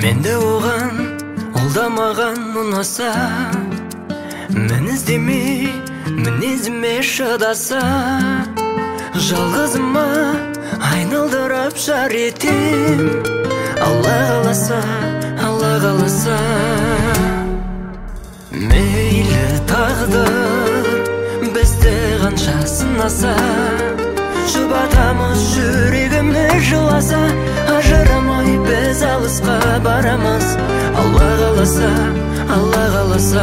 Менде оған, ол да маған ұнаса, мен іздемей, мінезіме шыдаса, жалғызыма айналдырып жар етем. Алла қаласа, Алла қаласа. Мейлі тағдыр бізді қанша сынаса, жұбатамыз жүрегіме жыласа, ажырамай біз алысқа барамыз. Алла қаласа, Алла қаласа.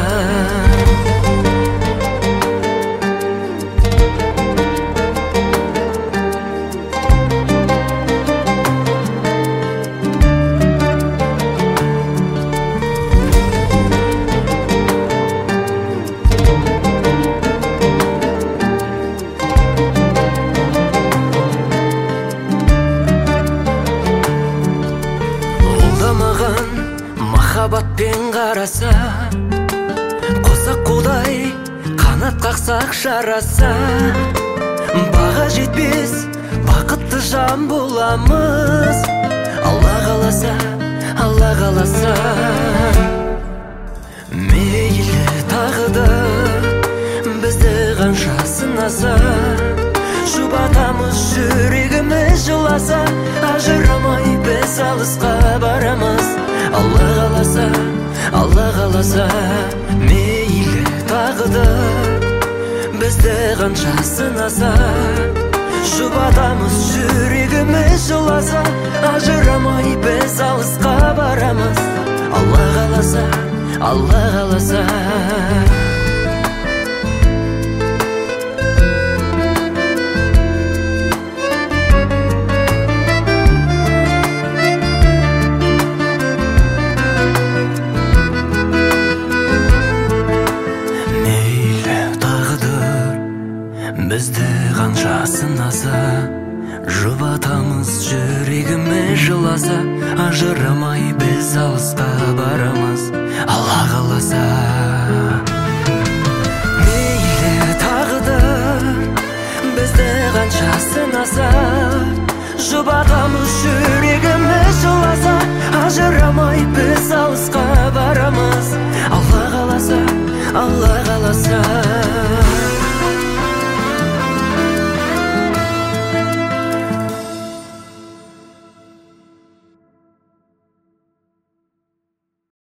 Махаббатпен қараса, қосақ қолдай қанат қақсақ жараса, баға жетпес бақытты жан боламыз. Алла қаласа, Алла қаласа. Мейлі тағдыр бізді қанша сынаса, жұбатамыз жүрегіміз жыласа, ажырамай біз алысқа барамыз. Алла қаласа, Алла қаласа. Мейлі тағдыр бізді қанша сынаса, жұбатамыз жүрегіміз жыласа, ажырамай біз алысқа барамыз. Алла қаласа, Алла қаласа. Бізді қанша сынаса, жұбатамыз жүрегіме жыласа, ажырамай біз алысқа барамыз. Алла қаласа. Мейлі тағдыр бізді қанша сынаса, жұбатамыз жүрегіме жыласа, ажырамай біз алысқа барамыз. Алла қаласа, Алла қаласа.